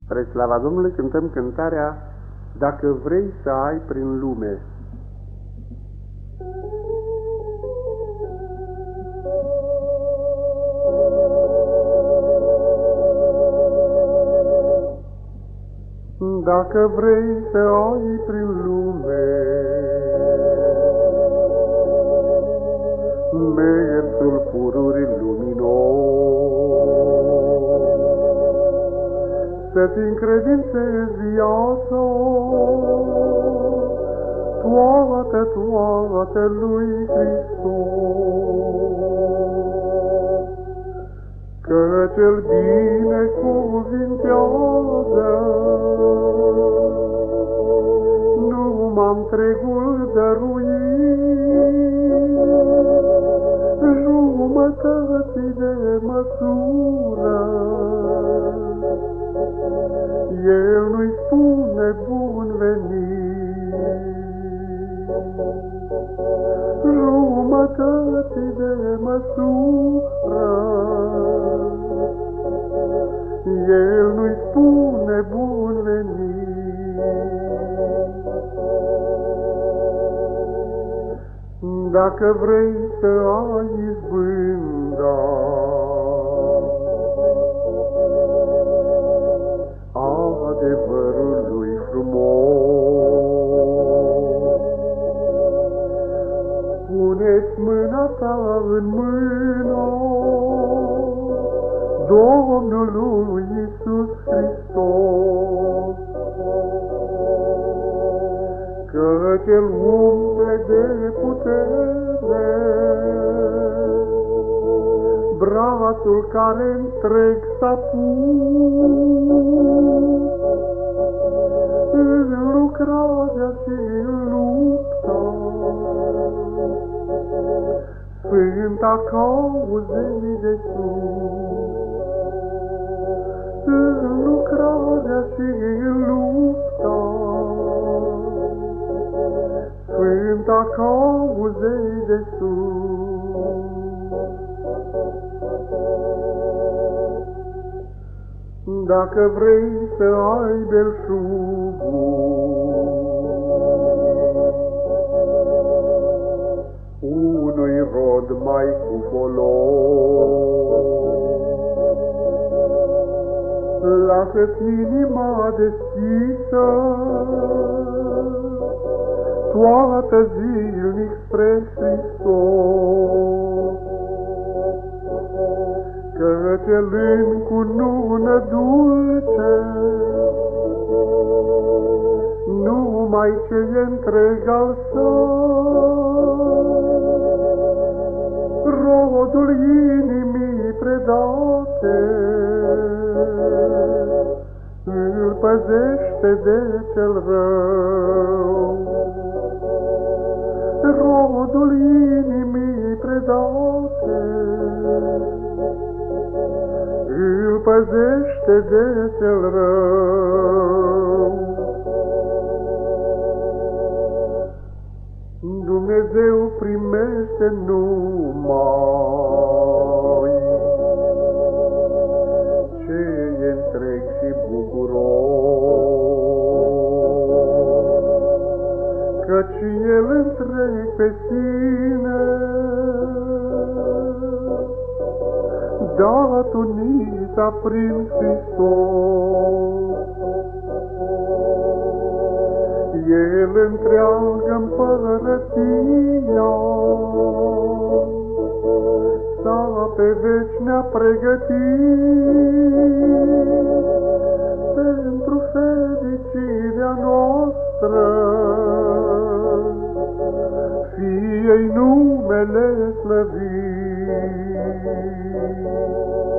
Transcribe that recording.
Spre slava Domnului cântăm cântarea Dacă vrei să ai prin lume. Dacă vrei să ai prin lume mersul pururii luminos, să-ți încredințezi viața toată lui Hristos, că cel binecuvintează numai întregul dăruit, jumătății de măsură. El nu-i spune bun venit, jumătății de măsură. El nu-i spune bun venit. Dacă vrei să ai izbânda adevărului frumos, pune-ți mâna ta în mâna Domnului Iisus Hristos, căci El umple de putere brațul care întreg s-a pus în lucrarea și în lupta sfânta cauzei de sus, în lucrarea și în lupta sfânta cauzei de sus. Dacă vrei să ai belșugul unui rod mai cu folos, lasă-ți inima deschisă toată zilnic spre Hristos, căci El încunună dulce numai ce e întreg al său, rodul inimii predate îl păzește de cel rău, rodul inimii predate îl păzește de cel rău. Dumnezeu primește numai ce e întreg și bucuros, căci El întreg pe sine dat unită prin Hristos. El întreagă împărăția s-a pe veci ne-a pregătit pentru fericirea noastră, Fie-i numele slăvit.